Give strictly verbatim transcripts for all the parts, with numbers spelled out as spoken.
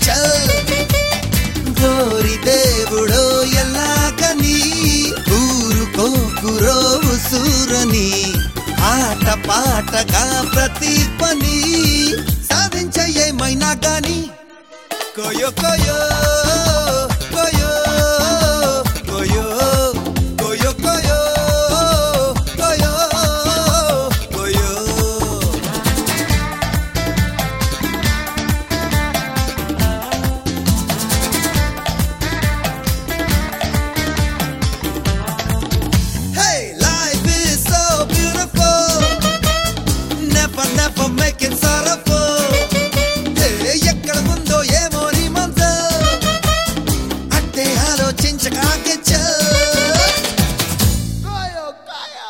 చల్ గోరి దేవుడో ఎలాగని ఊరుకోకురో ఉసూరని ఆట పాటగా ప్రతి పని సాధించే ఏమైనా గాని కోయో కోయో కోయో కోయో కోయో కోయో కోయో కోయో Hey, life is so beautiful. Never, never make it sorrowful. Hey, ఎక్కడ ఉందో ఏమో నీ మంజల్ అట్టే ఆలోచించక ఆగే చల్ కోయో కోయో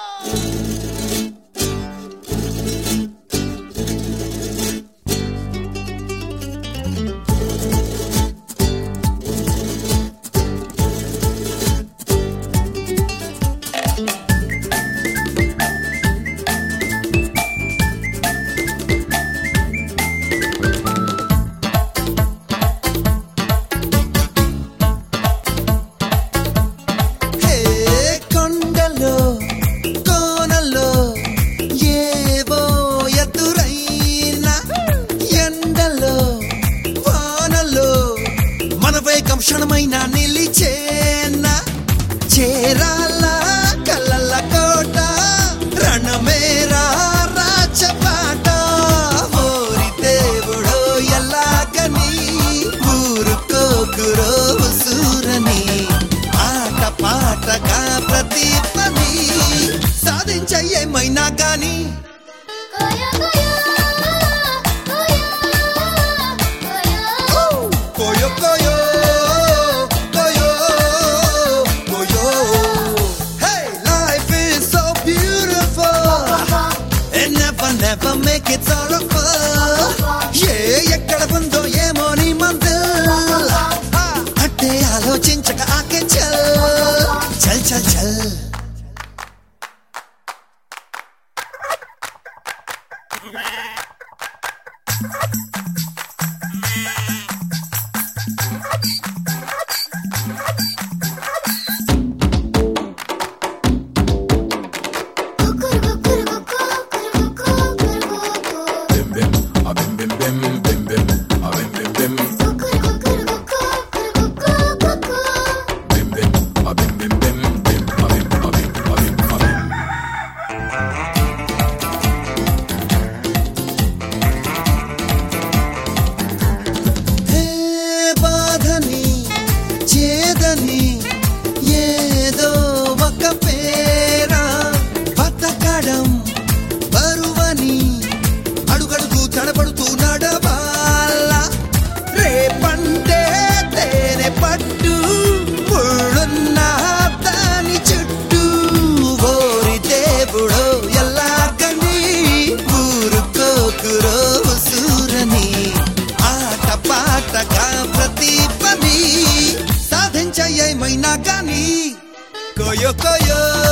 హే కొండలో కోనలో ఏవో ఎదురైనా ఎండలో వానలో మన వేగం క్షణమైన నిలిచేనా చేరాల కలల కోట రణమేరా రాచపాట ఓరి దేవుడో ఎలాగని ఊరుకోకురో ఉసూరని ఆట పాటగా ప్రతి పని సాధించే ఏమైనా గాని కోయో కోయో కోయో కోయో కోయో కోయో కోయో Hey, life is so beautiful. And never, never make it sorrowful. Yeah, ఎక్కడ ఉందో ఏమో నీ మంజిల్ అట్టే ఆలోచించక ఆకే చల్ చల్ చల్ చల్ హే బాధని చేదని ఏదో ఒక పేరా బతకడం బరువని అడుగడుగు తడబడుతూ నడవాల రేపంటే తేనె పట్టు ముళ్ళున్న దాని చుట్టూ ఓరి దేవుడో ఎలాగని ఊరుకోకురో ఉసూరని ఆట పాటగా ప్రతి పని సాధించే ఏమైనా గాని కోయో కోయో